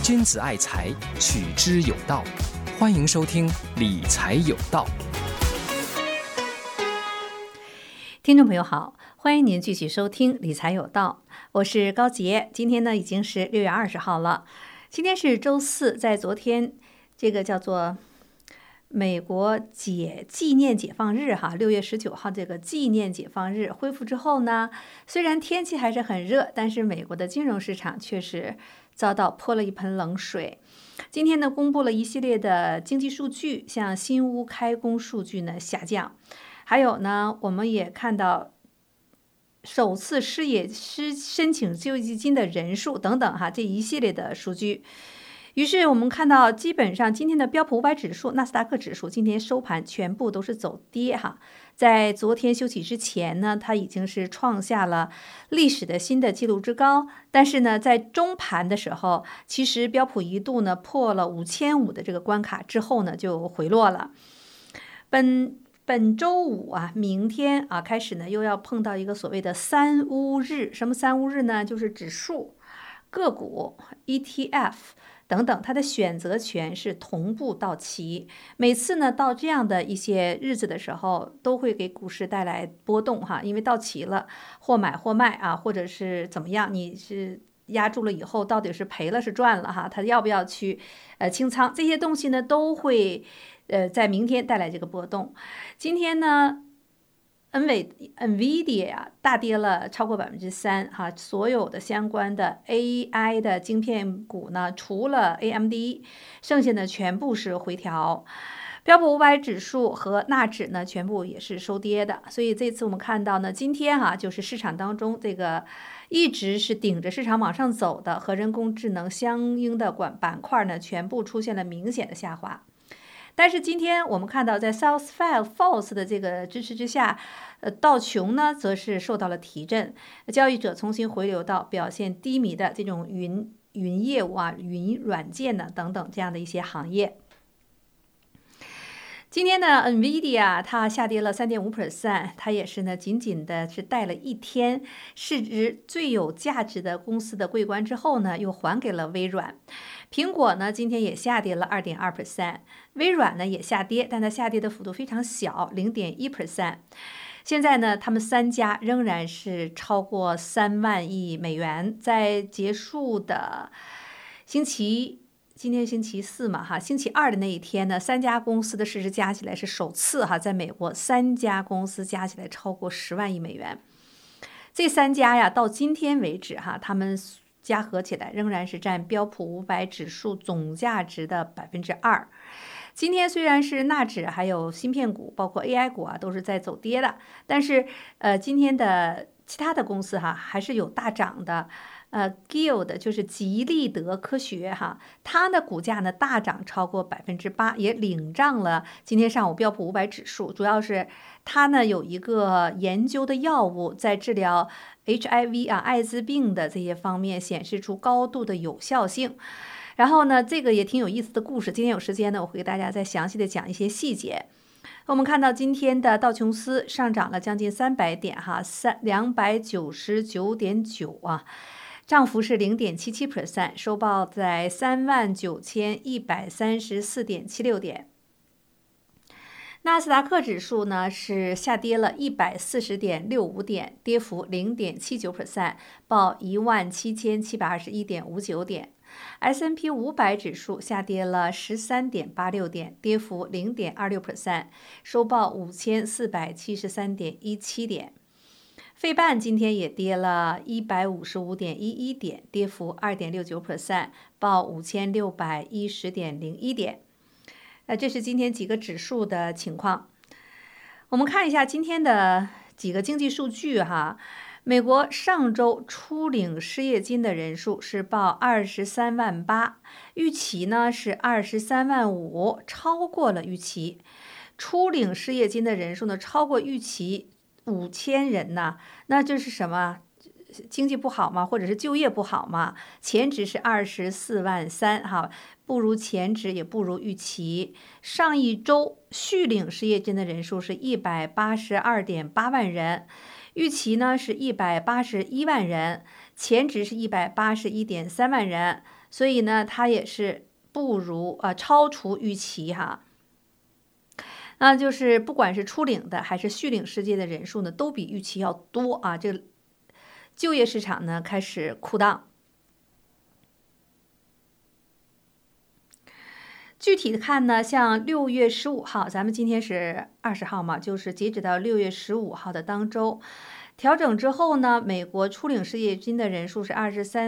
君子爱财，取之有道。欢迎收听理财有道。 听众朋友好，欢迎您继续收听理财有道，我是高杰。今天呢已经是6月20号了，今天是周四。在昨天这个叫做美国纪念解放日6月19号这个纪念解放日恢复之后呢，虽然天气还是很热，但是美国的金融市场确实遭到泼了一盆冷水。今天呢公布了一系列的经济数据，像新屋开工数据呢下降，还有呢我们也看到首次申请救济金的人数等等这一系列的数据。于是我们看到基本上今天的标普500指数、纳斯达克指数今天收盘全部都是走跌在昨天休息之前呢，它已经是创下了历史的新的纪录之高。但是呢，在中盘的时候，其实标普一度呢破了5500的这个关卡之后呢，就回落了。本周五明天开始呢，又要碰到一个所谓的三巫日。什么三巫日呢？就是指数、个股、ETF。等等，它的选择权是同步到期。每次呢，到这样的一些日子的时候，都会给股市带来波动因为到期了，或买或卖或者是怎么样，你是压住了以后，到底是赔了是赚了他要不要去清仓？这些东西呢，都会在明天带来这个波动。今天呢，NVIDIA 大跌了超过3%所有的相关的 AI 的晶片股呢，除了 AMD， 剩下的全部是回调。标普500指数和纳指呢，全部也是收跌的。所以这次我们看到呢，今天就是市场当中这个一直是顶着市场往上走的和人工智能相应的板块呢，全部出现了明显的下滑。但是今天我们看到，在 Salesforce 的这个支持之下，道琼呢则是受到了提振，交易者重新回流到表现低迷的这种云业务云软件呢等等这样的一些行业。今天呢 NVIDIA 它下跌了3.5%， 它也是呢仅仅的是带了一天市值最有价值的公司的桂冠之后呢，又还给了微软。苹果呢今天也下跌了2.2%， 微软呢也下跌，但它下跌的幅度非常小，0.1%。现在呢，他们3家仍然是超过3万亿美元。在结束的今天星期四嘛星期二的那一天呢，3家公司的市值加起来是首次在美国3家公司加起来超过10万亿美元。这3家到今天为止他们加合起来仍然是占标普500指数总价值的2%。今天虽然是纳指还有芯片股包括 AI 股都是在走跌的，但是今天的其他的公司还是有大涨的。Gilead 就是吉利德科学它的股价呢大涨超过8%，也领涨了今天上午标普500指数。主要是它呢有一个研究的药物在治疗 HIV 艾滋病的这些方面显示出高度的有效性。然后呢，这个也挺有意思的故事，今天有时间呢，我会给大家再详细的讲一些细节。我们看到今天的道琼斯上涨了将近300点299.9涨幅是0.77%， 收报在39134.76点。纳斯达克指数呢是下跌了140.65点，跌幅0.79%， 报17721.59点。S&P 500指数下跌了13.86点，跌幅0.26%， 收报5473.17点。费半今天也跌了155.11点，跌幅2.69%， 报5610.01点。这是今天几个指数的情况。我们看一下今天的几个经济数据美国上周初领失业金的人数是报23万8，预期呢是23万5，超过了预期。初领失业金的人数呢超过预期5000人那这是什么？经济不好吗？或者是就业不好吗？前值是24万3不如前值也不如预期。上一周续领失业金的人数是182.8万人，预期呢是181万人。 前值是181.3万人，所以呢，它也是超出预期哈。那就是不管是初领的还是续领失业的人数呢，都比预期要多啊。这个就业市场呢开始枯荡。具体的看呢，像6月15号，咱们今天是20号嘛，就是截止到6月15号的当周，调整之后呢，美国初领失业金的人数是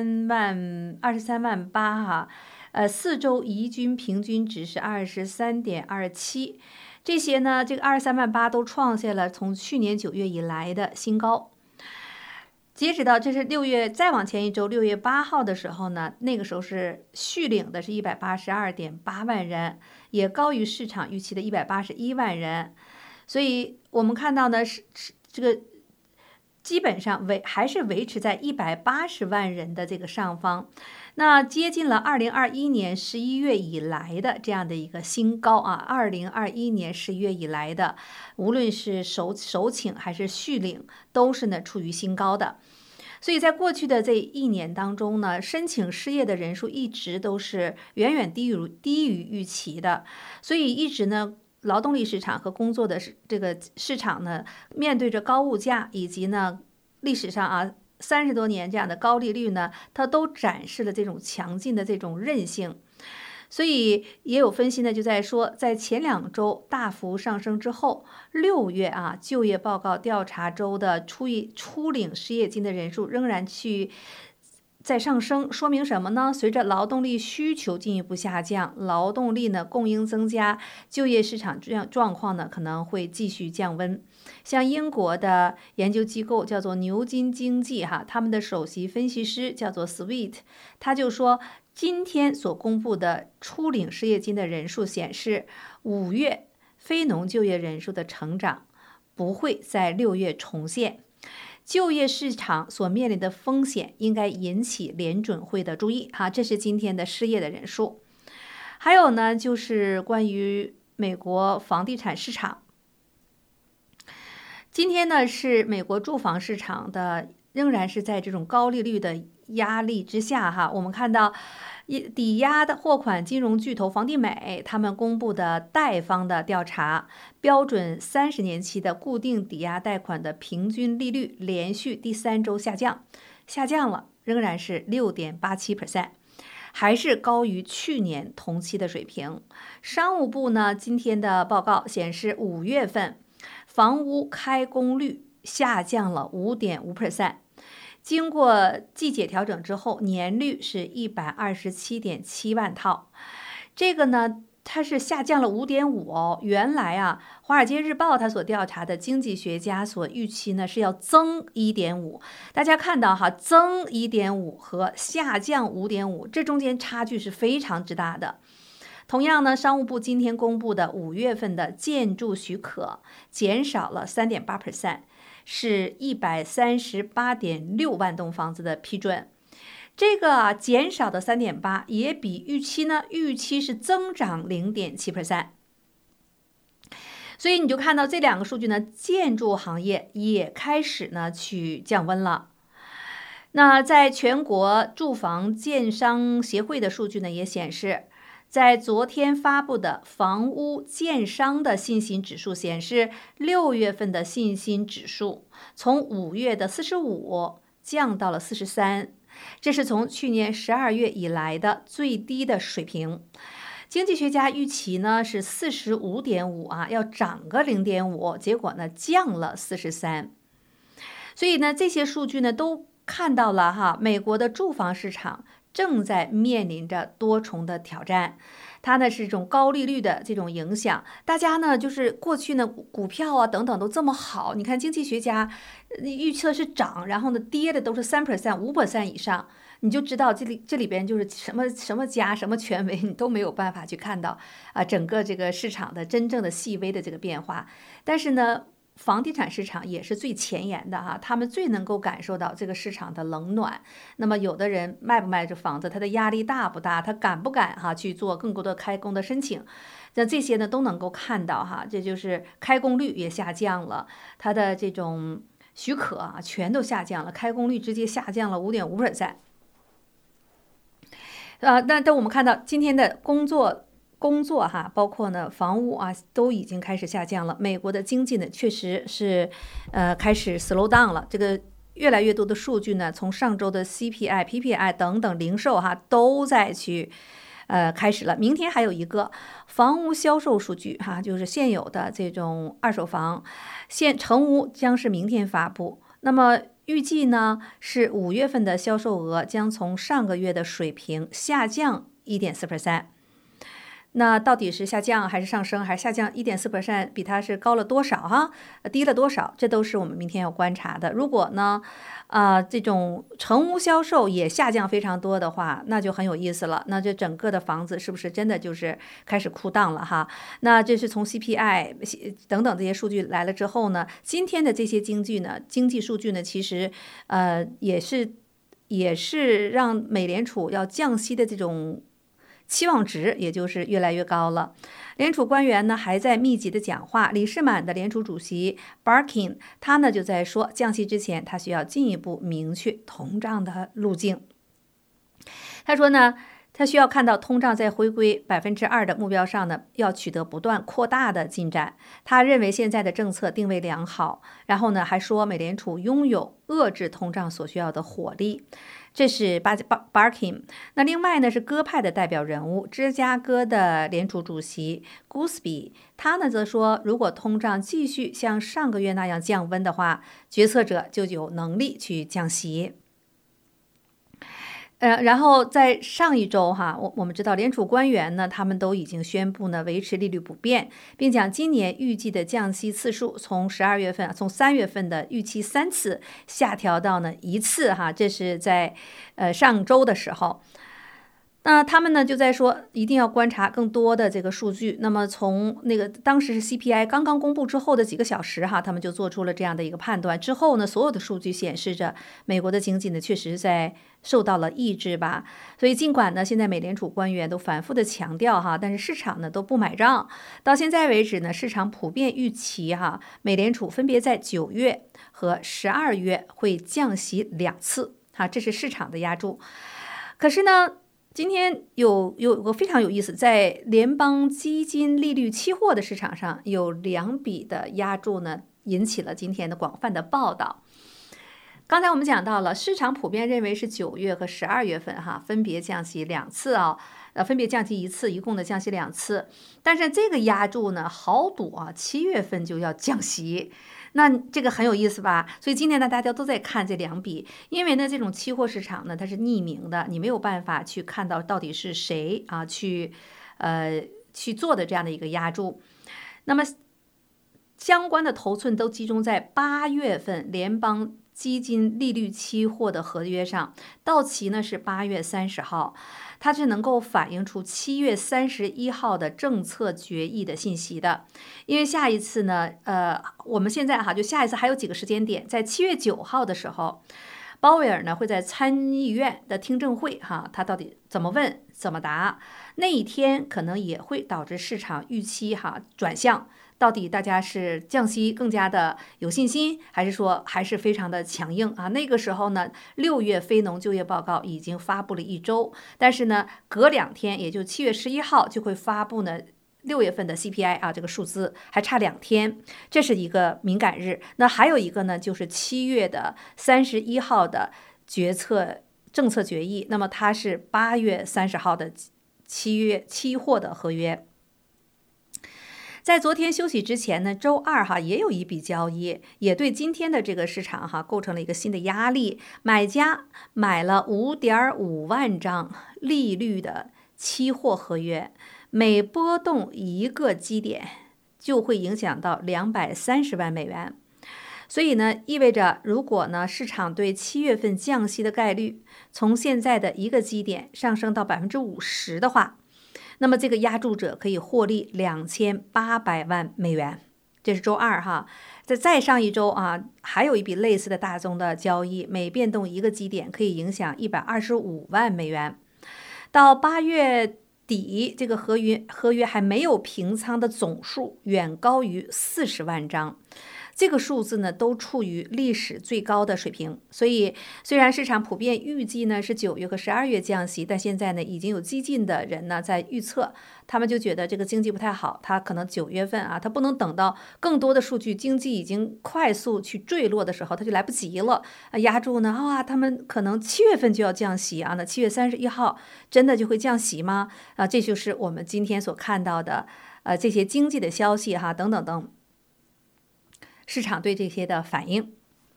23万8哈，4周移均平均值是23.27，这些呢，这个23万8都创下了从去年9月以来的新高。截止到这是6月，再往前一周6月8号的时候呢，那个时候是续领的是182.8万人，也高于市场预期的181万人，所以我们看到呢是这个基本上还是维持在180万人的这个上方，那接近了2021年11月以来的这样的一个新高啊！2021年11月以来的，无论是首请还是续领，都是呢处于新高的。所以在过去的这1年当中呢，申请失业的人数一直都是远远低于预期的，所以一直呢，劳动力市场和工作的这个市场呢，面对着高物价以及呢历史上30多年这样的高利率呢，它都展示了这种强劲的这种韧性。所以也有分析呢，就在说，在前2周大幅上升之后，6月就业报告调查周的初领失业金的人数仍然在上升，说明什么呢？随着劳动力需求进一步下降，劳动力呢供应增加，就业市场状况呢可能会继续降温。像英国的研究机构叫做牛津经济他们的首席分析师叫做 Sweet， 他就说，今天所公布的初领失业金的人数显示，5月非农就业人数的成长不会在6月重现。就业市场所面临的风险应该引起联准会的注意这是今天的失业的人数。还有呢，就是关于美国房地产市场，今天呢是美国住房市场的仍然是在这种高利率的压力之下我们看到抵押的货款金融巨头房地美他们公布的贷方的调查，标准30年期的固定抵押贷款的平均利率连续第3周下降了，仍然是6.87%，还是高于去年同期的水平。商务部呢今天的报告显示，5月份房屋开工率下降了5.5%，经过季节调整之后，年率是127.7万套。这个呢，它是下降了5.5原来华尔街日报它所调查的经济学家所预期呢是要增1.5，大家看到增1.5和下降5.5，这中间差距是非常之大的。同样呢，商务部今天公布的5月份的建筑许可减少了3.8%，是138.6万栋房子的批准。这个减少的3.8%也比预期是增长0.7%。所以你就看到这2个数据呢，建筑行业也开始呢去降温了。那在全国住房建商协会的数据呢也显示，在昨天发布的房屋建商的信心指数显示，6月份的信心指数从5月的45降到了43，这是从去年12月以来的最低的水平。经济学家预期呢是45.5要涨个0.5，结果呢降了43。所以呢这些数据呢都看到了美国的住房市场正在面临着多重的挑战，它呢是一种高利率的这种影响。大家呢就是过去呢股票等等都这么好，你看经济学家预测是涨，然后呢跌的都是3%、5% 以上，你就知道这里边就是什么家什么权威，你都没有办法去看到整个这个市场的真正的细微的这个变化。但是呢，房地产市场也是最前沿的他们最能够感受到这个市场的冷暖。那么有的人卖不卖这房子，他的压力大不大，他敢不敢去做更多的开工的申请，那这些呢都能够看到这就是开工率也下降了，它的这种许可啊，全都下降了，开工率直接下降了5.5%。但我们看到今天的工作哈，包括呢房屋啊，都已经开始下降了。美国的经济呢，确实是开始 slow down 了。这个越来越多的数据呢，从上周的 CPI、PPI 等等零售哈，都在去开始了。明天还有一个房屋销售数据哈，就是现有的这种二手房成屋将是明天发布。那么预计呢是5月份的销售额将从上个月的水平下降1.4%。那到底是下降还是上升，还是下降1.4%，比它是高了多少哈？低了多少？这都是我们明天要观察的。如果呢，这种成屋销售也下降非常多的话，那就很有意思了。那这整个的房子是不是真的就是开始哭荡了哈？那这是从 CPI 等等这些数据来了之后呢，今天的这些经济数据呢，其实也是让美联储要降息的这种期望值也就是越来越高了。联储官员呢还在密集的讲话，李士满的联储主席 Barkin 他呢就在说，降息之前他需要进一步明确通胀的路径。他说呢，他需要看到通胀在回归2%的目标上呢，要取得不断扩大的进展。他认为现在的政策定位良好，然后呢还说美联储拥有遏制通胀所需要的火力。这是Barkin。那另外呢是鸽派的代表人物，芝加哥的联储主席 Goolsbee， 他呢则说，如果通胀继续像上个月那样降温的话，决策者就有能力去降息。然后在上一周哈，我们知道联储官员呢，他们都已经宣布呢维持利率不变，并将今年预计的降息次数从3月份的预期3次下调到呢1次哈，这是在上周的时候。那他们呢就在说，一定要观察更多的这个数据。那么从那个当时是 CPI 刚刚公布之后的几个小时哈，他们就做出了这样的一个判断。之后呢，所有的数据显示着美国的经济呢确实在受到了抑制吧。所以尽管呢现在美联储官员都反复的强调哈，但是市场呢都不买账。到现在为止呢，市场普遍预期哈，美联储分别在9月和12月会降息2次哈，这是市场的压注。可是呢，今天有个非常有意思，在联邦基金利率期货的市场上，有2笔的压注呢，引起了今天的广泛的报道。刚才我们讲到了，市场普遍认为是9月和12月份哈，分别降息2次啊，分别降息1次，一共的降息2次。但是这个压注呢，豪赌啊，7月份就要降息。那这个很有意思吧？所以今天呢，大家都在看这2笔，因为呢，这种期货市场呢，它是匿名的，你没有办法去看到到底是谁啊去做的这样的一个压注。那么相关的头寸都集中在8月份联邦基金利率期货的合约上，到期呢是8月30号，它是能够反映出7月31号的政策决议的信息的。因为下一次呢，我们现在哈就下一次还有几个时间点，在7月9号的时候，鲍威尔呢会在参议院的听证会哈，他到底怎么问怎么答，那一天可能也会导致市场预期哈转向。到底大家是降息更加的有信心，还是说还是非常的强硬啊？那个时候呢，6月非农就业报告已经发布了1周，但是呢，隔2天，也就7月11号就会发布呢6月份的 CPI 啊，这个数字还差2天，这是一个敏感日。那还有一个呢，就是7月的31号的政策决议，那么它是8月30号的期货的合约。在昨天休息之前呢，周二哈也有一笔交易，也对今天的这个市场哈构成了一个新的压力。买家买了5.5万张利率的期货合约，每波动1个基点就会影响到230万美元。所以呢，意味着如果呢市场对7月份降息的概率从现在的1个基点上升到50%的话，那么这个压注者可以获利2800万美元。这是周二哈。再上一周啊，还有一笔类似的大宗的交易，每变动1个基点可以影响125万美元。到8月底，这个合约还没有平仓的总数远高于40万张。 这个数字呢都处于历史最高的水平。所以虽然市场普遍预计呢是9月和12月降息，但现在呢已经有激进的人呢在预测，他们就觉得这个经济不太好，他可能9月份啊，他不能等到更多的数据经济已经快速去坠落的时候，他就来不及了压住呢他们可能7月份就要降息啊，那7月31号真的就会降息吗？这就是我们今天所看到的这些经济的消息等等等，市场对这些的反应。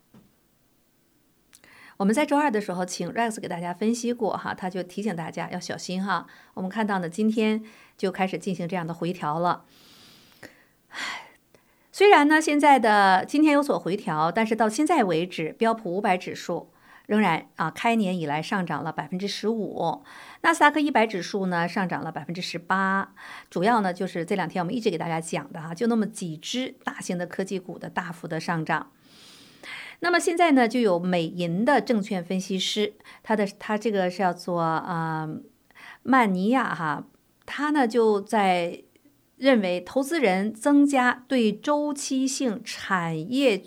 我们在周二的时候请 Rex 给大家分析过他就提醒大家要小心我们看到呢，今天就开始进行这样的回调了。虽然呢现在的今天有所回调，但是到现在为止，标普500指数仍然开年以来上涨了15%，纳斯达克100指数呢上涨了18%，主要呢就是这2天我们一直给大家讲的就那么几只大型的科技股的大幅的上涨。那么现在呢，就有美银的证券分析师，他这个是叫做曼尼亚他呢就在认为投资人增加对周期性产业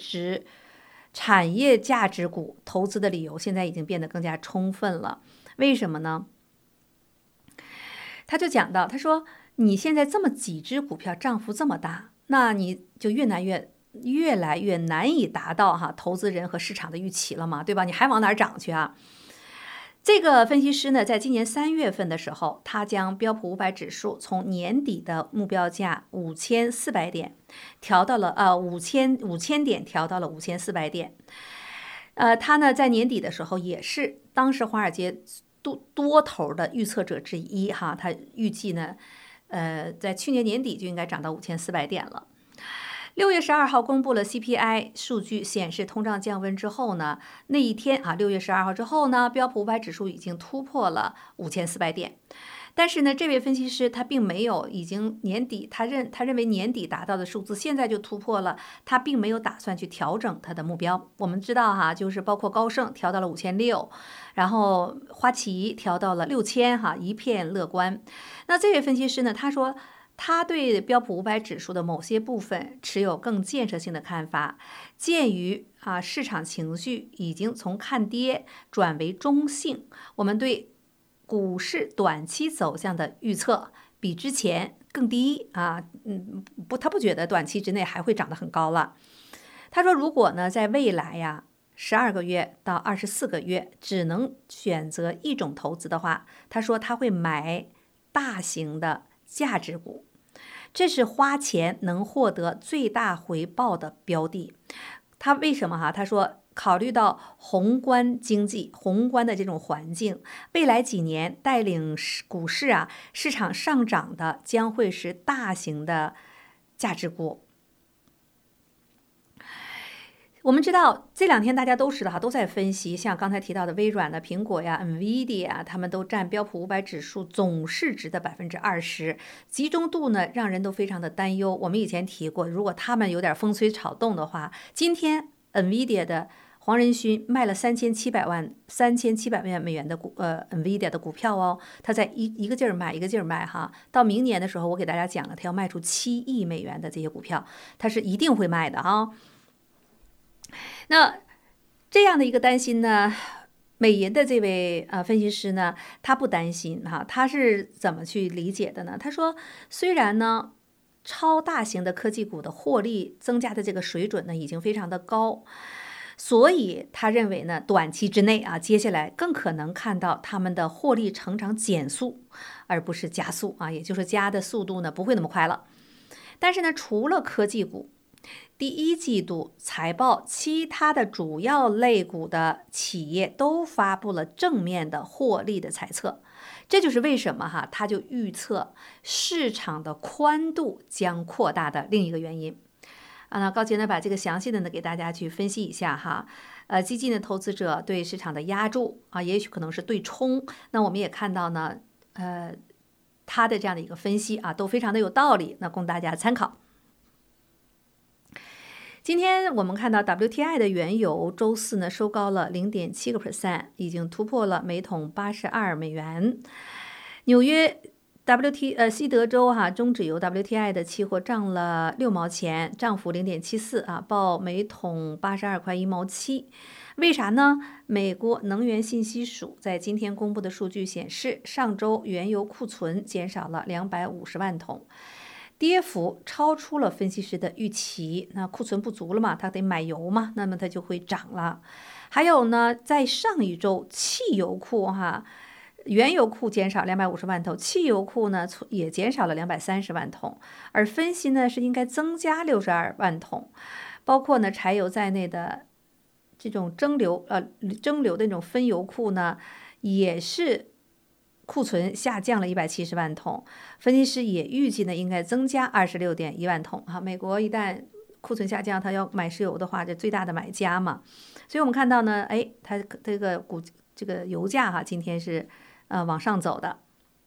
价值股投资的理由现在已经变得更加充分了。为什么呢？他就讲到，他说你现在这么几只股票涨幅这么大，那你就越来越难以达到投资人和市场的预期了嘛，对吧？你还往哪儿涨去这个分析师呢，在今年3月份的时候，他将标普500指数从年底的目标价5400点调到了5000点，调到了5400点。他呢在年底的时候也是当时华尔街多头的预测者之一他预计呢，在去年年底就应该涨到5400点了。6月12号公布了 CPI 数据，显示通胀降温之后呢，那一天6月12号之后呢，标普500指数已经突破了5400点。但是呢，这位分析师他并没有已经年底他认为年底达到的数字现在就突破了，他并没有打算去调整他的目标。我们知道就是包括高盛调到了5600，然后花旗调到了6000一片乐观。那这位分析师呢，他说他对标普500指数的某些部分持有更建设性的看法，鉴于市场情绪已经从看跌转为中性，我们对股市短期走向的预测比之前更低他不觉得短期之内还会涨得很高了。他说如果呢在未来12个月到24个月只能选择一种投资的话，他说他会买大型的价值股，这是花钱能获得最大回报的标的。他为什么他说考虑到宏观经济、宏观的这种环境，未来几年带领股市市场上涨的将会是大型的价值股。我们知道这2天大家都知道都在分析，像刚才提到的微软的苹果NVIDIA 他们都占标普500指数总市值的20%，集中度呢让人都非常的担忧。我们以前提过，如果他们有点风吹草动的话，今天 NVIDIA 的黄仁勋卖了3700万美元的NVIDIA 的股票他在一个劲儿卖到明年的时候，我给大家讲了，他要卖出7亿美元的这些股票，他是一定会卖的那这样的一个担心呢，美银的这位分析师呢，他不担心他是怎么去理解的呢？他说，虽然呢超大型的科技股的获利增加的这个水准呢已经非常的高，所以他认为呢短期之内接下来更可能看到他们的获利成长减速，而不是加速也就是加的速度呢不会那么快了。但是呢，除了科技股，第1季度财报，其他的主要类股的企业都发布了正面的获利的猜测，这就是为什么他就预测市场的宽度将扩大的另一个原因。那高杰呢把这个详细的呢给大家去分析一下激进的投资者对市场的压注也许可能是对冲，那我们也看到呢他的这样的一个分析都非常的有道理，那供大家参考。今天我们看到 WTI 的原油周四呢收高了 0.7%， 已经突破了每桶82美元。纽约西德州中指油 WTI 的期货涨了6毛钱，涨幅0.74报每桶82块1毛7。为啥呢？美国能源信息署在今天公布的数据显示，上周原油库存减少了250万桶，跌幅超出了分析师的预期。那库存不足了嘛，它得买油嘛，那么它就会涨了。还有呢，在上一周，汽油库原油库减少250万桶，汽油库呢也减少了230万桶，而分析呢是应该增加62万桶，包括呢柴油在内的这种蒸馏的那种分油库呢，也是库存下降了170万桶，分析师也预计呢应该增加26.1万桶美国一旦库存下降，它要买石油的话，这最大的买家嘛，所以我们看到呢，它这个油价今天是往上走的。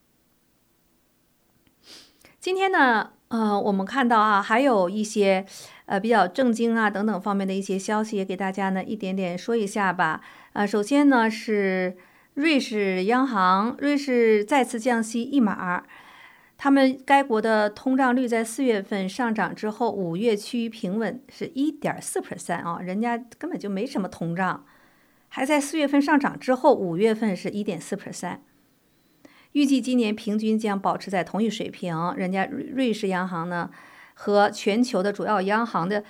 今天呢，我们看到还有一些比较震惊等等方面的一些消息，也给大家呢一点点说一下吧。首先呢是瑞士央行，瑞士再次降息1码，他们该国的通胀率在4月份上涨之后，5月趋于平稳，是1.4%人家根本就没什么通胀，还在4月份上涨之后，5月份是1.4%。预计今年平均将保持在同一水平。人家瑞士央行呢和全球的主要央行的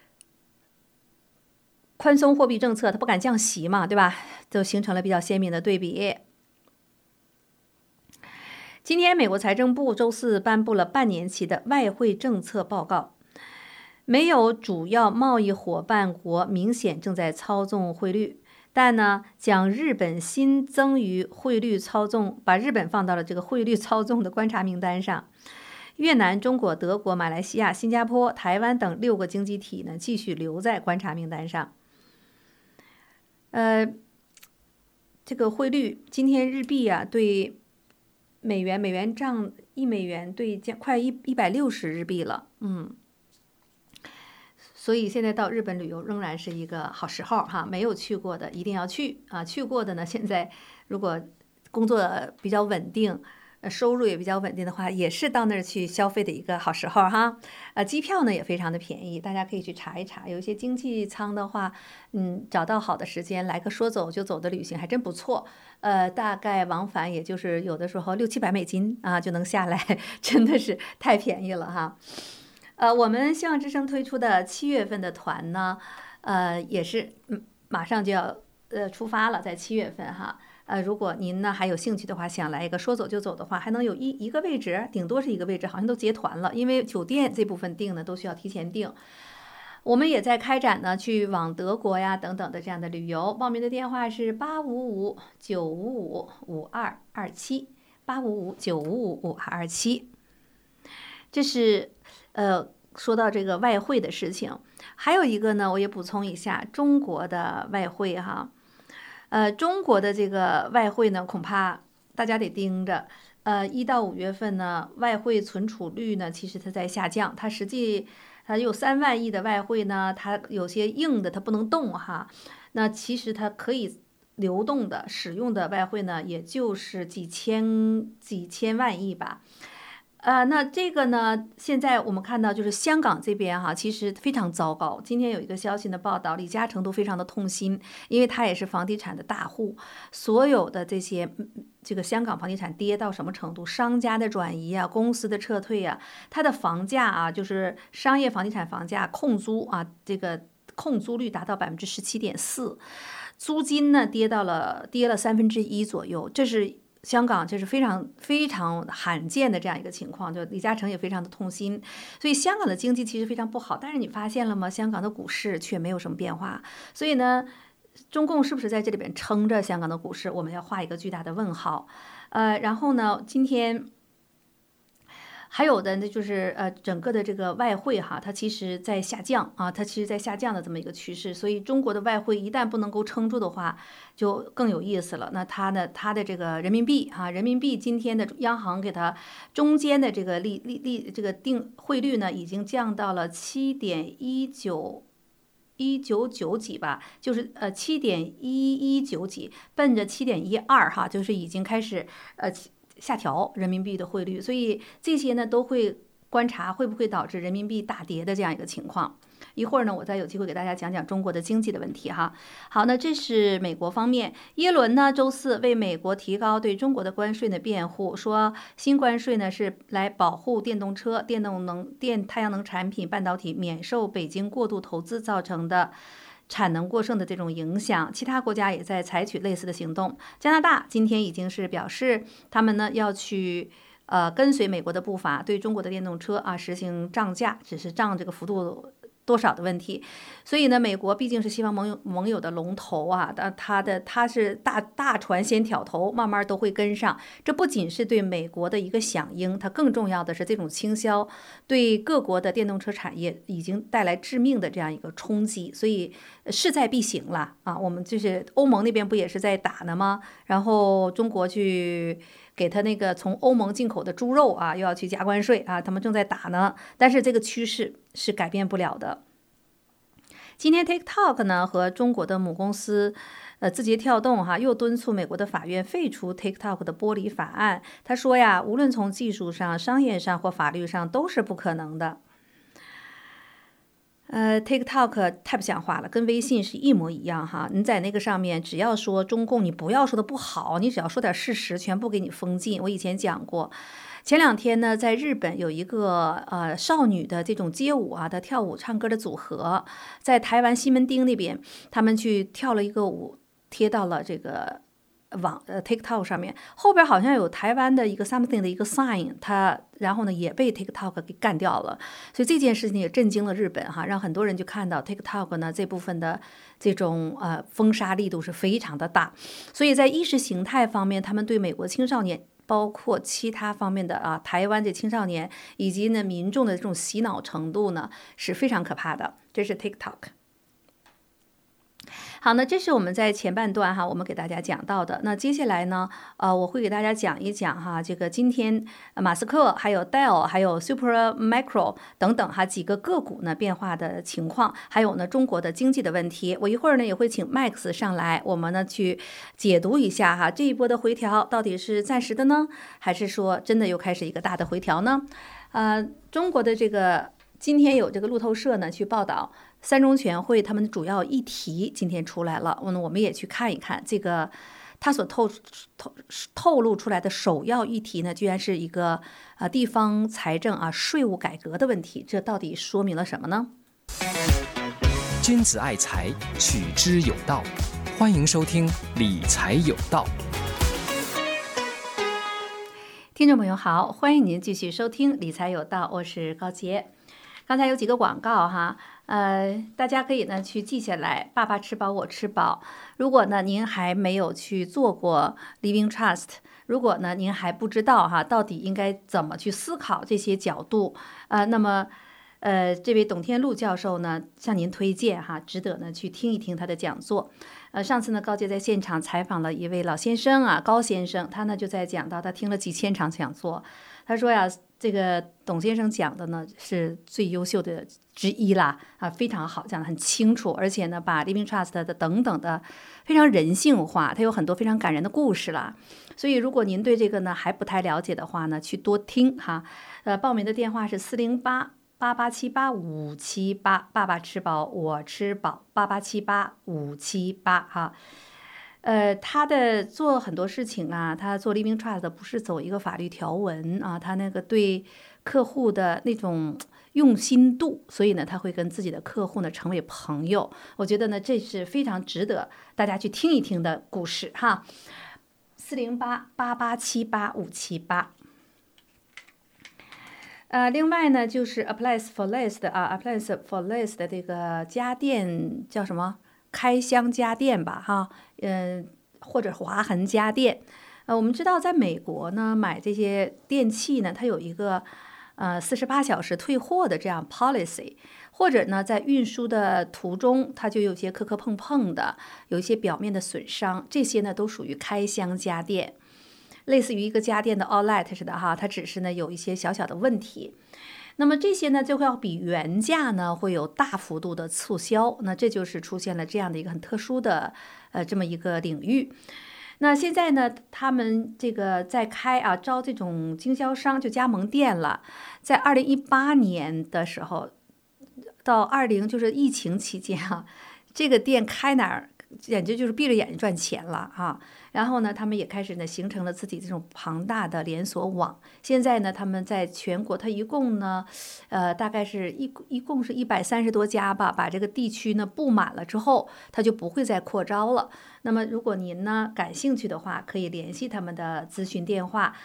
宽松货币政策，它不敢降息嘛，对吧？就形成了比较鲜明的对比。今天美国财政部周四颁布了半年期的外汇政策报告，没有主要贸易伙伴国明显正在操纵汇率。但呢，将日本新增于汇率操纵，把日本放到了这个汇率操纵的观察名单上。越南、中国、德国、马来西亚、新加坡、台湾等6个经济体呢，继续留在观察名单上。这个汇率，今天日币对美元涨1美元对快160日币了，所以现在到日本旅游仍然是一个好时候没有去过的一定要去去过的呢，现在如果工作比较稳定，收入也比较稳定的话，也是到那儿去消费的一个好时候机票呢也非常的便宜，大家可以去查一查。有一些经济舱的话，找到好的时间来个说走就走的旅行还真不错。大概往返也就是有的时候600-700美金就能下来，真的是太便宜了我们希望之声推出的7月份的团呢，也是马上就要出发了，在7月份如果您呢还有兴趣的话，想来一个说走就走的话，还能有一个位置，顶多是一个位置，好像都结团了，因为酒店这部分订呢都需要提前订。我们也在开展呢去往德国等等的这样的旅游，报名的电话是855-955-5227 855-955-5227。这是说到这个外汇的事情，还有一个呢，我也补充一下中国的外汇中国的这个外汇呢，恐怕大家得盯着。1到5月份呢，外汇存储率呢，其实它在下降，它有3万亿的外汇呢，它有些硬的它不能动那其实它可以流动的使用的外汇呢，也就是几千万亿吧。那这个呢，现在我们看到就是香港这边其实非常糟糕。今天有一个消息的报道，李嘉诚都非常的痛心，因为他也是房地产的大户，所有的这个香港房地产跌到什么程度？商家的转移公司的撤退它的房价就是商业房地产房价控租这个控租率达到17.4%，租金呢跌了1/3左右，香港这是非常非常罕见的这样一个情况，就李嘉诚也非常的痛心，所以香港的经济其实非常不好。但是你发现了吗？香港的股市却没有什么变化，所以呢，中共是不是在这里边撑着香港的股市？我们要画一个巨大的问号。然后呢，今天还有的呢，就是整个的这个外汇它其实在下降它其实在下降的这么一个趋势，所以中国的外汇一旦不能够撑住的话，就更有意思了。那它的这个人民币人民币今天的央行给它中间的这个这个汇率呢，已经降到了7.199几吧，就是7.119几，奔着7.12就是已经开始下调人民币的汇率，所以这些呢都会观察会不会导致人民币大跌的这样一个情况。一会儿呢，我再有机会给大家讲讲中国的经济的问题哈。好，那这是美国方面，耶伦呢周四为美国提高对中国的关税的辩护，说新关税呢是来保护电动车、太阳能产品、半导体免受北京过度投资造成的产能过剩的这种影响。其他国家也在采取类似的行动。加拿大今天已经是表示，他们呢要去跟随美国的步伐，对中国的电动车实行涨价，只是涨这个幅度多少的问题。所以呢，美国毕竟是西方盟友的龙头啊，它是大船先挑头，慢慢都会跟上。这不仅是对美国的一个响应，它更重要的是这种倾销对各国的电动车产业已经带来致命的这样一个冲击，所以势在必行了啊。我们就是欧盟那边不也是在打呢吗？然后中国去给他那个从欧盟进口的猪肉又要去加关税啊，他们正在打呢。但是这个趋势是改变不了的。今天 TikTok 呢和中国的母公司字节跳动又敦促美国的法院废除 TikTok 的剥离法案。他说呀，无论从技术上、商业上或法律上都是不可能的。TikTok 太不像话了，跟微信是一模一样哈。你在那个上面，只要说中共，你不要说的不好，你只要说点事实，全部给你封禁。我以前讲过，前2天呢，在日本有一个少女的这种街舞的跳舞唱歌的组合，在台湾西门町那边，他们去跳了一个舞，贴到了这个TikTok 上面，后边好像有台湾的一个 something 的一个 sign， 然后呢也被 TikTok 给干掉了，所以这件事情也震惊了日本让很多人就看到 TikTok 呢这部分的这种封杀力度是非常的大，所以在意识形态方面，他们对美国青少年包括其他方面的台湾的青少年以及呢民众的这种洗脑程度呢是非常可怕的，这是 TikTok。好，那这是我们在前半段我们给大家讲到的。那接下来呢，我会给大家讲一讲这个今天马斯克还有 Dell 还有 Supermicro 等等几个个股呢变化的情况，还有呢中国的经济的问题。我一会儿呢也会请 Max 上来，我们呢去解读一下这一波的回调到底是暂时的呢，还是说真的又开始一个大的回调呢？中国的这个今天有这个路透社呢去报道。三中全会他们的主要议题今天出来了，我们也去看一看这个他所透露出来的首要议题呢，居然是一个地方财政税务改革的问题，这到底说明了什么呢？ 君子爱财，取之有道。欢迎收听理财有道。 听众朋友好，欢迎您继续收听理财有道，我是高洁。刚才有几个广告大家可以呢去记下来，爸爸吃饱我吃饱。如果呢您还没有去做过 Living Trust， 如果呢您还不知道到底应该怎么去思考这些角度，那么这位董天禄教授呢向您推荐值得呢去听一听他的讲座。上次呢高洁在现场采访了一位老先生高先生，他呢就在讲到他听了几千场讲座，他说呀，这个董先生讲的呢是最优秀的之一啦非常好，讲得很清楚，而且呢把 Living Trust 的等等的非常人性化，它有很多非常感人的故事啦。所以如果您对这个呢还不太了解的话呢，去多听报名的电话是408-8878-578，爸爸吃饱我吃饱，8878-578他的做很多事情他做 Living Trust 不是走一个法律条文他那个对客户的那种用心度，所以呢他会跟自己的客户呢成为朋友。我觉得呢这是非常值得大家去听一听的故事408-8878-578。另外呢就是 Appliance for Less 的Appliance for Less 的这个家电叫什么？开箱家电吧或者华恒家电。我们知道在美国呢买这些电器呢，它有一个48小时退货的这样 policy， 或者呢在运输的途中它就有些磕磕碰碰的，有一些表面的损伤，这些呢都属于开箱家电，类似于一个家电的 outlet 似的它只是呢有一些小小的问题。那么这些呢就会要比原价呢会有大幅度的促销，那这就是出现了这样的一个很特殊的这么一个领域。 那现在呢，他们这个在招这种经销商，就加盟店了。在2018年的时候，到就是疫情期间这个店开哪儿，简直就是闭着眼睛赚钱了然后呢，他们也开始呢形成了自己这种庞大的连锁网。现在呢，他们在全国，它一共呢，大概是一共是130多家吧。把这个地区呢布满了之后，它就不会再扩招了。那么，如果您呢感兴趣的话，可以联系他们的咨询电话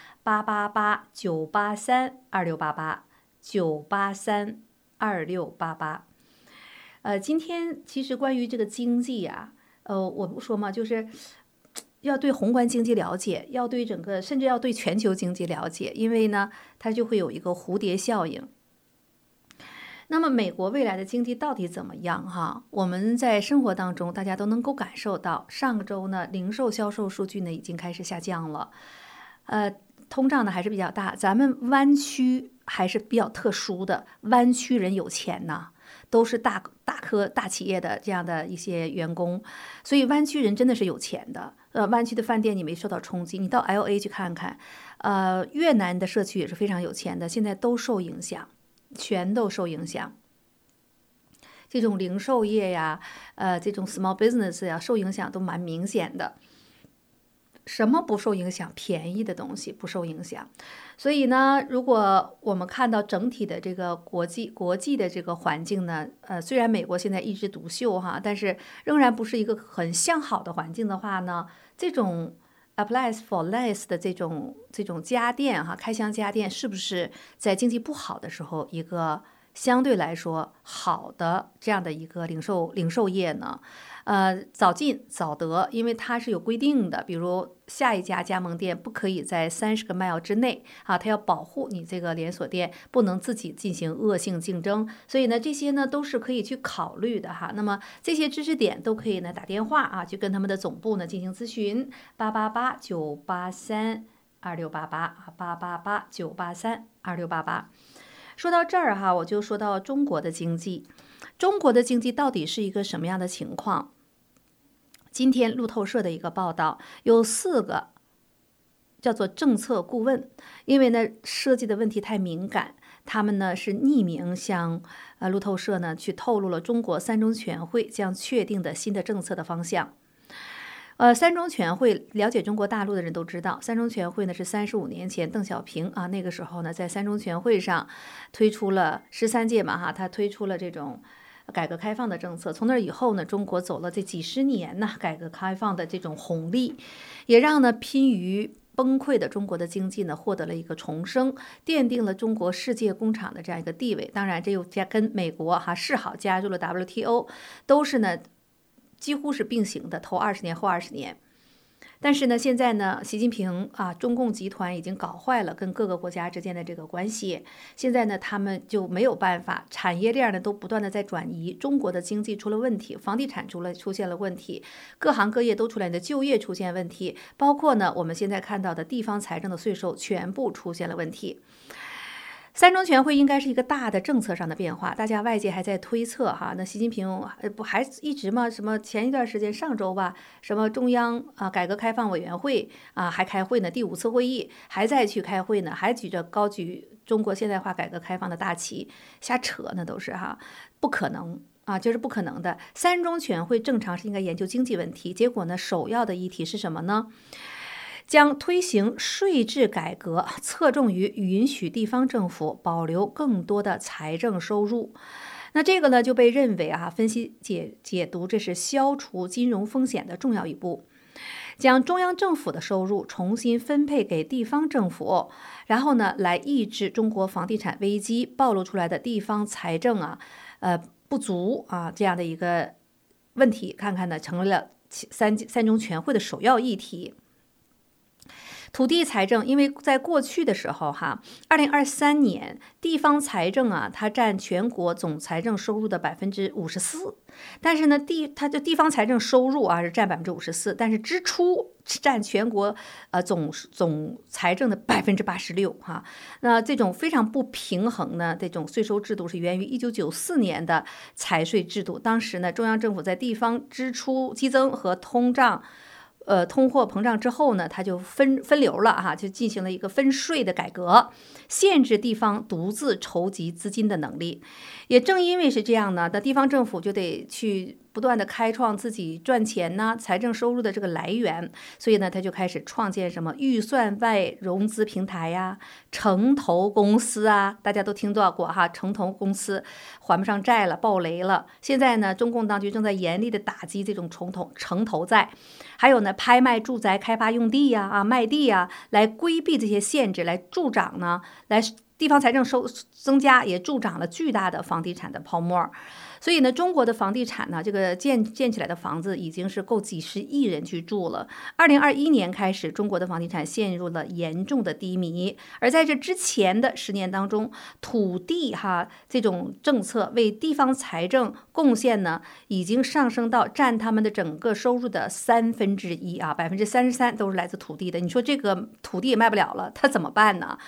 888-983-2688，983-2688。今天其实关于这个经济我不说嘛，就是要对宏观经济了解，要对整个甚至要对全球经济了解，因为呢，它就会有一个蝴蝶效应。那么美国未来的经济到底怎么样我们在生活当中大家都能够感受到，上周呢零售销售数据呢已经开始下降了，通胀呢还是比较大。咱们湾区还是比较特殊的，湾区人有钱呐，都是大企业的这样的一些员工，所以湾区人真的是有钱的。湾区的饭店你没受到冲击，你到 LA 去看看，越南的社区也是非常有钱的，现在都受影响，全都受影响。这种零售业这种 small business 受影响都蛮明显的。什么不受影响？便宜的东西不受影响。所以呢，如果我们看到整体的这个国际的这个环境呢，虽然美国现在一枝独秀但是仍然不是一个很向好的环境的话呢，这种 appliance for less 的这种家电开箱家电，是不是在经济不好的时候一个相对来说好的这样的一个零售业呢？早进早得，因为它是有规定的，比如下一家加盟店不可以在30个 mile 之内它要保护你这个连锁店不能自己进行恶性竞争，所以呢，这些呢都是可以去考虑的那么这些知识点都可以呢打电话去跟他们的总部呢进行咨询，888-983-2688，888-983-2688。说到这儿我就说到中国的经济。中国的经济到底是一个什么样的情况？今天路透社的一个报道，有4个叫做政策顾问，因为呢涉及的问题太敏感，他们呢是匿名向路透社呢去透露了中国3中全会将确定的新的政策的方向。3中全会，了解中国大陆的人都知道，3中全会呢是35年前邓小平那个时候呢在3中全会上推出了13届嘛他推出了这种改革开放的政策。从那以后呢，中国走了这几十年改革开放的这种红利，也让呢濒于崩溃的中国的经济呢获得了一个重生，奠定了中国世界工厂的这样一个地位。当然，这又跟美国示好加入了 WTO， 都是呢几乎是并行的，头20年后20年。但是呢，现在呢，习近平中共集团已经搞坏了跟各个国家之间的这个关系。现在呢，他们就没有办法，产业链呢都不断的在转移。中国的经济出了问题，房地产出现了问题，各行各业都出来的就业出现问题，包括呢我们现在看到的地方财政的税收全部出现了问题。3中全会应该是一个大的政策上的变化，大家外界还在推测那习近平不还一直吗？什么前一段时间上周吧，什么中央改革开放委员会还开会呢，第5次会议还在去开会呢，还高举中国现代化改革开放的大旗，瞎扯呢都是不可能就是不可能的。3中全会正常是应该研究经济问题，结果呢首要的议题是什么呢？将推行税制改革，侧重于允许地方政府保留更多的财政收入。那这个呢就被认为分析解读这是消除金融风险的重要一步，将中央政府的收入重新分配给地方政府，然后呢来抑制中国房地产危机暴露出来的地方财政不足这样的一个问题，看看呢成为了三中全会的首要议题。土地财政，因为在过去的时候2023年地方财政它占全国总财政收入的54%，但是呢它的地方财政收入是占54%，但是支出占全国总财政的86%那这种非常不平衡呢，这种税收制度是源于1994年的财税制度。当时呢，中央政府在地方支出激增和通胀通货膨胀之后呢，它就分流了哈，就进行了一个分税的改革，限制地方独自筹集资金的能力。也正因为是这样呢，那地方政府就得去不断的开创自己赚钱呢、财政收入的这个来源，所以呢，他就开始创建什么预算外融资平台呀、城投公司啊，大家都听到过哈，城投公司还不上债了，爆雷了。现在呢，中共当局正在严厉的打击这种城投债，还有呢，拍卖住宅开发用地呀、卖地呀，来规避这些限制，来助长呢，地方财政增加，也助长了巨大的房地产的泡沫。所以呢，中国的房地产呢，这个建起来的房子已经是够几十亿人居住了。2021年开始，中国的房地产陷入了严重的低迷。而在这之前的10年当中，土地这种政策为地方财政贡献呢，已经上升到占他们的整个收入的1/3啊，33%都是来自土地的。你说这个土地也卖不了了，他怎么办呢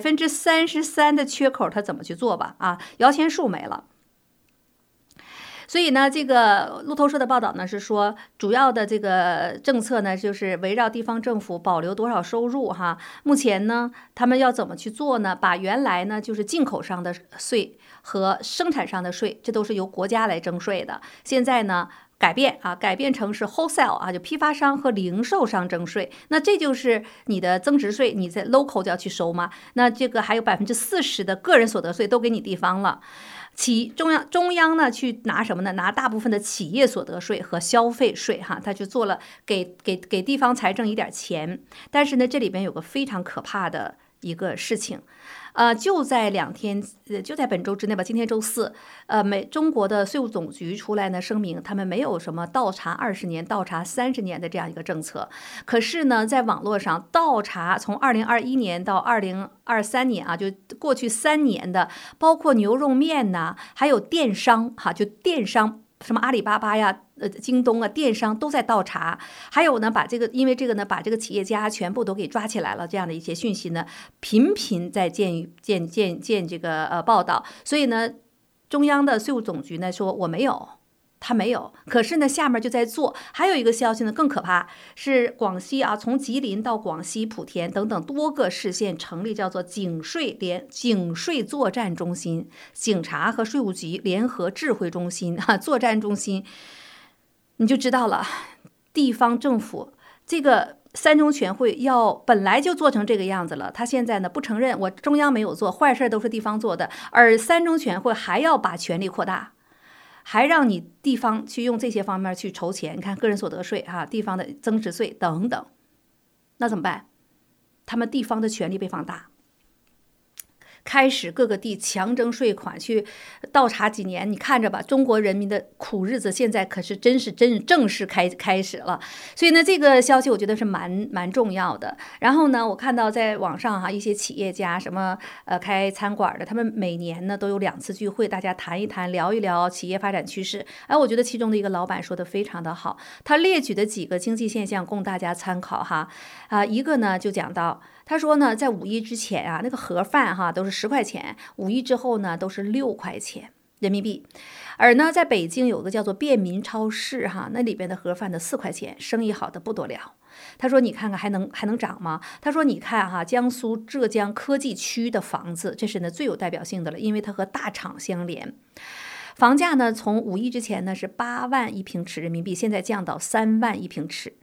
？33%的缺口他怎么去做吧？啊，摇钱树没了。所以呢，这个路透社的报道呢是说，主要的这个政策呢，就是围绕地方政府保留多少收入哈。目前呢，他们要怎么去做呢？把原来呢就是进口上的税和生产上的税，这都是由国家来征税的。现在呢，改变成是 wholesale 啊，就批发商和零售商征税。那这就是你的增值税，你在 local 就要去收嘛。那这个还有40%的个人所得税都给你地方了。中央呢去拿什么呢？拿大部分的企业所得税和消费税哈，他就做了给地方财政一点钱。但是呢，这里边有个非常可怕的一个事情，就在就在本周之内吧，今天周四，中国的税务总局出来呢声明，他们没有什么倒查20年、倒查30年的这样一个政策。可是呢，在网络上倒查从2021年到2023年啊，就过去3年的，包括牛肉面呐，还有电商就电商。什么阿里巴巴呀、京东啊，电商都在倒查，还有呢，因为这个呢，把这个企业家全部都给抓起来了，这样的一些讯息呢，频频在见这个报道，所以呢，中央的税务总局呢说我没有。他没有，可是呢，下面就在做。还有一个消息呢，更可怕，是广西啊，从吉林到广西莆田等等多个市县成立叫做警税作战中心，警察和税务局联合智慧中心作战中心，你就知道了，地方政府这个3中全会本来就做成这个样子了，他现在呢不承认我中央没有做，坏事都是地方做的，而3中全会还要把权力扩大。还让你地方去用这些方面去筹钱，你看个人所得税地方的增值税等等，那怎么办？他们地方的权力被放大，开始各个地强征税款，去倒查几年，你看着吧，中国人民的苦日子现在可是正式开始了。所以呢，这个消息我觉得是蛮重要的。然后呢，我看到在网上一些企业家什么开餐馆的，他们每年呢都有2次聚会，大家谈一谈，聊一聊企业发展趋势。我觉得其中的一个老板说的非常的好，他列举的几个经济现象供大家参考一个呢就讲到。他说呢，在5一之前那个盒饭都是10块钱，5一之后呢都是6块钱人民币。而呢，在北京有个叫做便民超市那里边的盒饭的4块钱，生意好的不得了。他说：“你看看还能涨吗？”他说：“你看江苏、浙江科技区的房子，这是呢最有代表性的了，因为它和大厂相连。房价呢，从5一之前呢是8万1平尺人民币，现在降到3万1平尺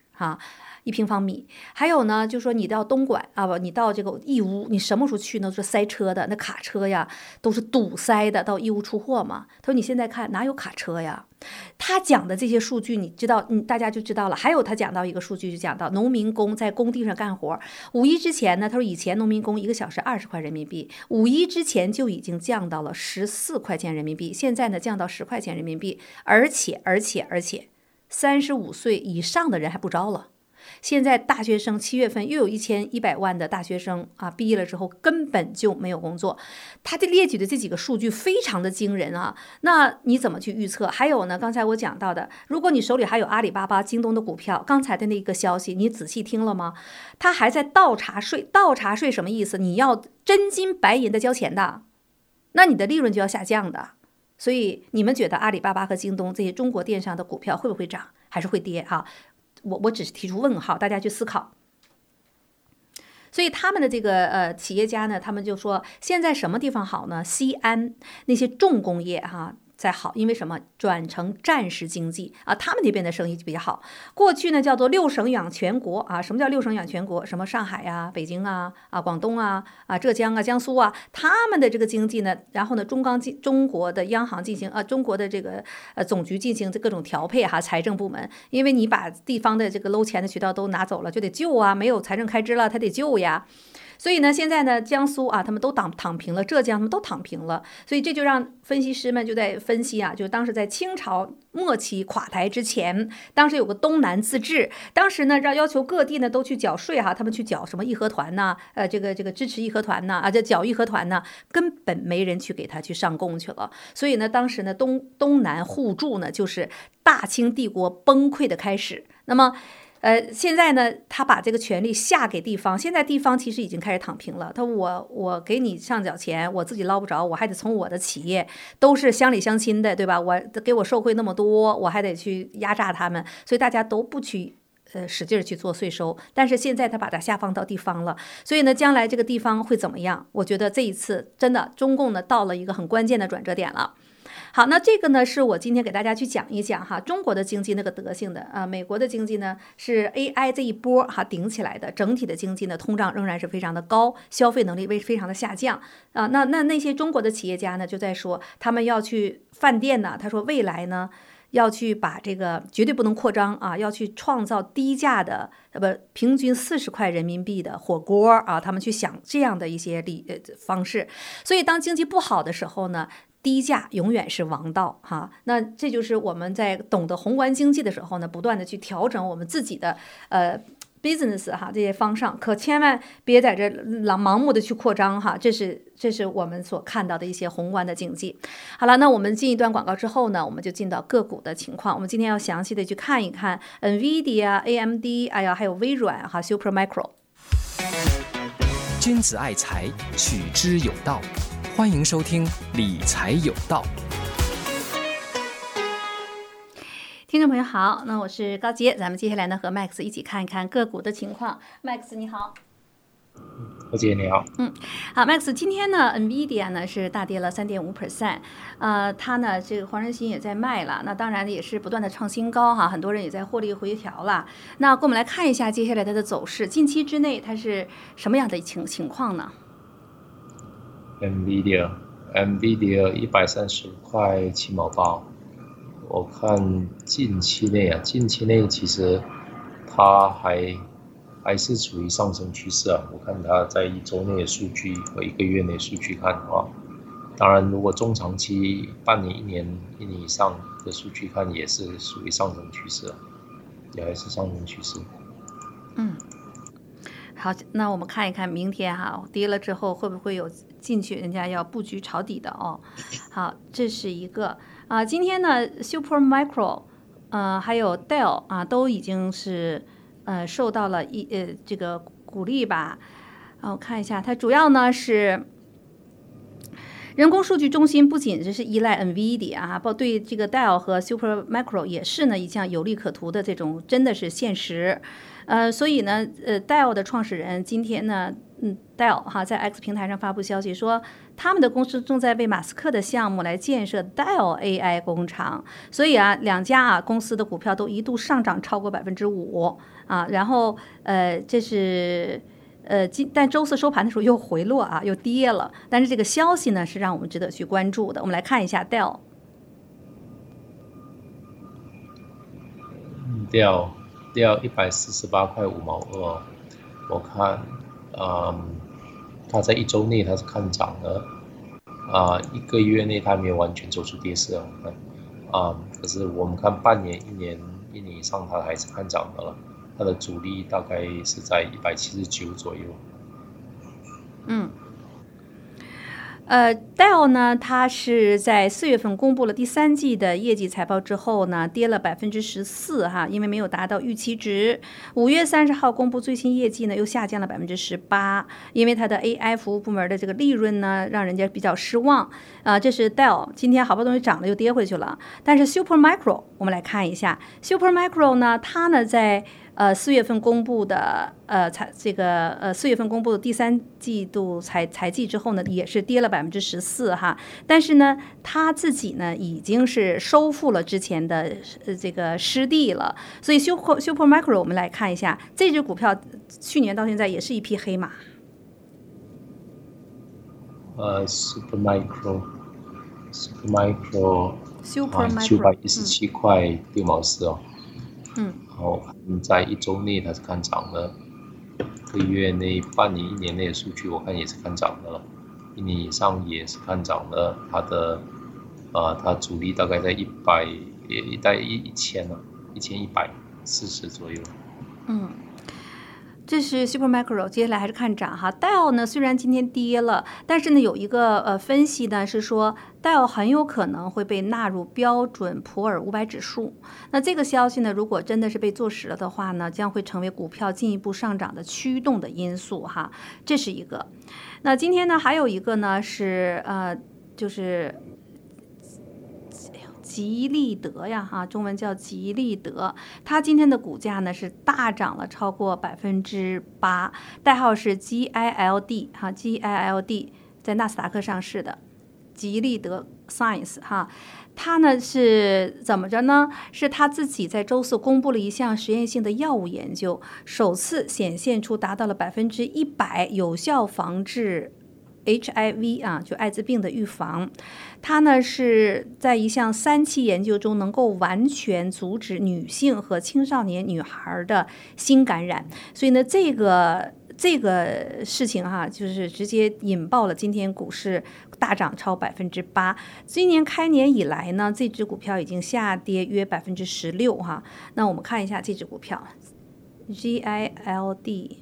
1平方米。还有呢，就说你到东莞你到这个义乌，你什么时候去呢？是塞车的，那卡车呀都是堵塞的，到义乌出货嘛。他说你现在看哪有卡车呀？他讲的这些数据，你知道，大家就知道了。还有他讲到一个数据，就讲到农民工在工地上干活，5一之前呢，他说以前农民工1个小时20块人民币，5一之前就已经降到了14块钱人民币，现在呢降到10块钱人民币，而且35岁以上的人还不招了。现在大学生7月份又有1100万的大学生毕业了之后根本就没有工作。他列举的这几个数据非常的惊人那你怎么去预测？还有呢，刚才我讲到的，如果你手里还有阿里巴巴、京东的股票，刚才的那个消息你仔细听了吗？他还在倒查税。倒查税什么意思？你要真金白银的交钱的，那你的利润就要下降的。所以你们觉得阿里巴巴和京东这些中国电商的股票会不会涨，还是会跌我只是提出问号，大家去思考。所以他们的这个企业家呢，他们就说现在什么地方好呢？西安那些重工业哈。再好，因为什么？转成战时经济啊，他们那边的生意就比较好。过去呢叫做6省养全国啊，什么叫6省养全国？什么上海呀、北京啊、广东啊、浙江啊、江苏啊，他们的这个经济呢，然后呢中国的央行进行中国的这个总局进行各种调配哈，财政部门，因为你把地方的这个搂钱的渠道都拿走了，就得救啊，没有财政开支了，他得救呀。所以呢，现在呢，江苏他们都躺平了，浙江他们都躺平了，所以这就让分析师们就在分析就当时在清朝末期垮台之前，当时有个东南自治，当时呢要求各地呢都去缴税他们去缴什么义和团呐，这个支持义和团呐，这缴义和团呐，根本没人去给他去上供去了，所以呢，当时呢东南互助呢，就是大清帝国崩溃的开始。那么现在呢，他把这个权力下给地方，现在地方其实已经开始躺平了。他我给你上缴钱，我自己捞不着，我还得从我的企业都是乡里乡亲的，对吧？我给我受贿那么多，我还得去压榨他们，所以大家都不去使劲去做税收。但是现在他把它下放到地方了，所以呢，将来这个地方会怎么样？我觉得这一次真的中共呢到了一个很关键的转折点了。好，那这个呢是我今天给大家去讲一讲中国的经济那个德性的美国的经济呢是 AI 这一波顶起来的，整体的经济呢通胀仍然是非常的高，消费能力非常的下降那些中国的企业家呢就在说他们要去饭店呢，他说未来呢要去把这个绝对不能扩张要去创造低价的平均40块人民币的火锅他们去想这样的一些方式。所以当经济不好的时候呢，低价永远是王道那这就是我们在懂得宏观经济的时候呢，不断的去调整我们自己的business 这些方向，可千万别在这盲目的去扩张这是我们所看到的一些宏观的经济。好了，那我们进一段广告之后呢，我们就进到个股的情况。我们今天要详细的去看一看 NVIDIA、AMD 还有微软Supermicro。 君子爱财，取之有道。欢迎收听理财有道。 听众朋友好，那我是高杰，咱们接下来呢和 Max 一起看一看个股的情况。Max 你好。 高杰你好。 好 Max， 今天呢 NVIDIA 呢是大跌了 3.5%， 它呢这个黄仁勋也在卖了，那当然也是不断的创新高很多人也在获利回调了。那跟我们来看一下接下来它的走势，近期之内它是什么样的情况呢 ？NVIDIA 135块7毛8，我看近期内其实它还是处于上升趋势我看它在1周内的数据和1个月内数据看的话，当然如果中长期半年、1年以上的数据看，也是属于上升趋势也还是上升趋势。 好，那我们看一看明天跌了之后会不会有进去人家要布局抄底的好，这是一个今天呢 Supermicro 还有 Dell 都已经是受到了这个鼓励吧。我看一下，它主要呢是人工数据中心不仅是依赖 NVIDIA 对这个 Dell 和 Supermicro 也是呢一项有利可图的这种真的是现实。所以呢Dell 的创始人今天呢Dell 在 X 平台上发布消息说，他们的公司正在为马斯克的项目来建设 Dell AI 工厂，所以两家公司的股票都一度上涨超过5%然后这是但周四收盘的时候又回落又跌了，但是这个消息呢是让我们值得去关注的。我们来看一下 Dell 148块5毛2，我看它在1周内它是看涨的1个月内它没有完全走出跌势我看可是我们看半年、1年以上它还是看涨的了，它的阻力大概是在179左右。 Dell 呢，它是在4月份公布了第3季的业绩财报之后呢，跌了14%哈，因为没有达到预期值。5月30号公布最新业绩呢，又下降了18%，因为它的 AI 服务部门的这个利润呢，让人家比较失望。这是 Dell 今天好不容易涨了又跌回去了。但是 Supermicro 我们来看一下 ，Supermicro 呢，它呢在4月份公布的4月份公布的第3季度财季之后呢，也是跌了14%哈。但是呢，他自己呢已经是收复了之前的这个失地了。所以 Supermicro 我们来看一下，这只股票去年到现在也是一匹黑马。 Supermicro 917块6毛4哦。然后在1周内它是看涨的，1个月内、半年、1年内的数据我看也是看涨的了，1年以上也是看涨的。它主力大概在100，也大概1000了，1140左右。 这是 Supermicro， 接下来还是看涨哈。Dell 呢，虽然今天跌了，但是呢有一个分析呢是说 Dell 很有可能会被纳入标准普尔500指数。那这个消息呢，如果真的是被坐实了的话呢，将会成为股票进一步上涨的驱动的因素哈。这是一个。那今天呢还有一个呢是就是吉利德呀，哈，中文叫吉利德，它今天的股价呢是大涨了超过8%，代号是 GILD 哈 ，GILD 在纳斯达克上市的吉利德 Science 哈，它呢是怎么着呢？是它自己在周4公布了一项实验性的药物研究，首次显现出达到了100%有效防治HIV 啊，就艾滋病的预防。它呢是在一项3期研究中能够完全阻止女性和青少年女孩的新感染，所以呢这个事情哈，就是直接引爆了今天股市大涨超8%。今年开年以来呢，这只股票已经下跌约16%哈。那我们看一下这只股票 GILD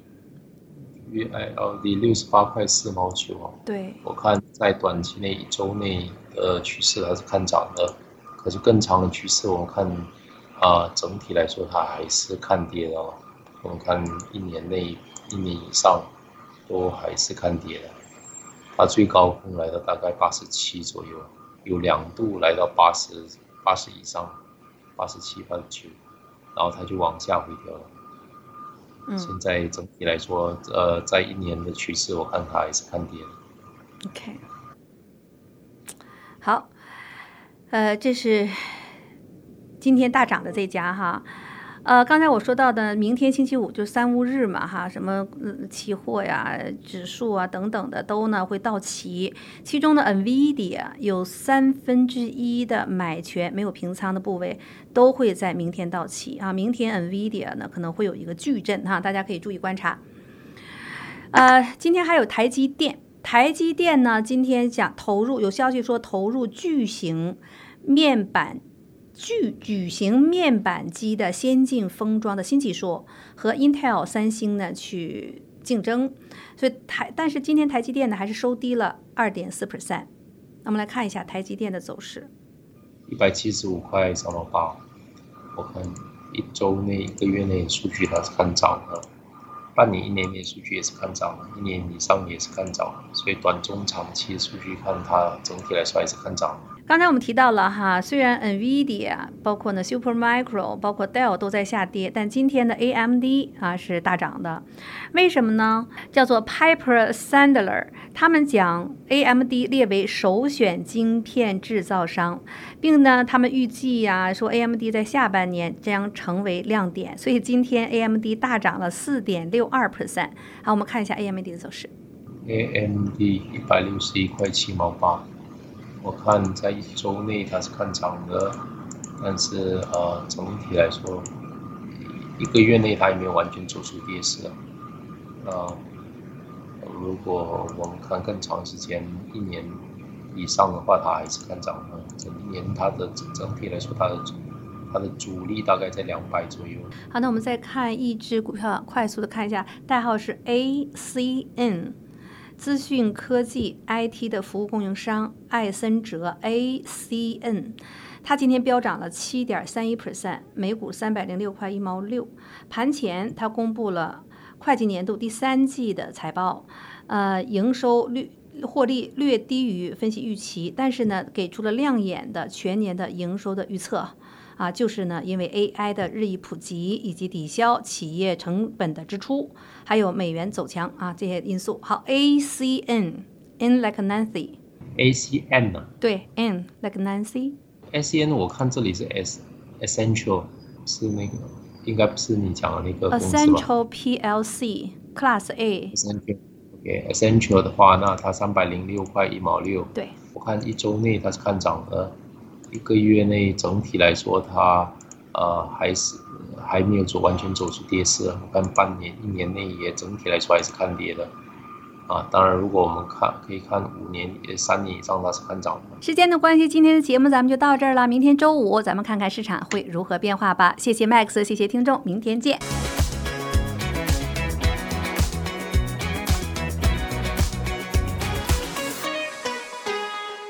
68块4毛9哦。 对， 我看在短期内1周内的趋势还是看涨的，可是更长的趋势我们看整体来说它还是看跌的哦。我们看1年内、1年以上都还是看跌的。它最高峰来到大概87左右，有2度来到80以上，87、89，然后它就往下回调了。现在整体来说，在1年的趋势，我看它还是看跌的。 OK， 好，这是今天大涨的这家哈。刚才我说到的，明天星期五就是3巫日嘛哈，什么期货呀、指数啊等等的都呢会到期，其中的 NVIDIA 有1/3的买权没有平仓的部位都会在明天到期啊。明天 NVIDIA 呢可能会有一个巨震哈，大家可以注意观察。今天还有台积电呢，今天有消息说投入巨型面板机的先进封装的新技术，和 Intel、三星呢去竞争，所以但是今天台积电呢还是收低了2.4%。我们来看一下台积电的走势 ，175块3毛8，我看1周内、1个月内数据它是看涨的，半年、1年内数据也是看涨的，1年以上也是看涨的，所以短中长期的数据看它整体来说还是看涨的。 刚才我们提到了哈，虽然 NVIDIA 包括呢 Supermicro 包括 Dell 都在下跌，但今天的 AMD 是大涨的。为什么呢？叫做 Piper Sandler， 他们将 AMD 列为首选晶片制造商，并呢他们预计说 AMD 在下半年将成为亮点，所以今天 AMD 大涨了4.62%。好，我们看一下 AMD 的走势。 AMD 161块7毛8。我看在1周内它是看涨的，但是整体来说，1个月内它也没有完全走出跌势。如果我们看更长时间，1年以上的话，它还是看涨的。这1年它的整体来说，它的主力大概在200左右。 好，那我们再看一只股票，快速的看一下，代号是 ACN。 资讯科技 IT 的服务供应商艾森哲 ACN， 它今天飙涨了 7.31%， 每股306块1毛6。盘前它公布了会计年度第3季的财报，营收获利略低于分析预期，但是呢，给出了亮眼的全年的营收的预测。就是呢，因为 AI 的日益普及以及抵消企业成本的支出，还有美元走强这些因素。好 ，ACN N like Nancy。ACN 呢？ 对 ，N like Nancy。ACN 我看这里是 Essential， 是那个应该不是你讲的那个公司吧 ？Essential PLC Class A。Essential 的话，那它306块1毛6。 对， 我看1周内它是看涨的。1个月内整体来说，它还没有完全走出跌势。我看半年、1年内也整体来说还是看跌的。当然，如果我们可以看5年、3年以上，它是看涨的。 时间的关系，今天的节目咱们就到这儿了。明天周五咱们看看市场会如何变化吧。谢谢 Max， 谢谢听众，明天见。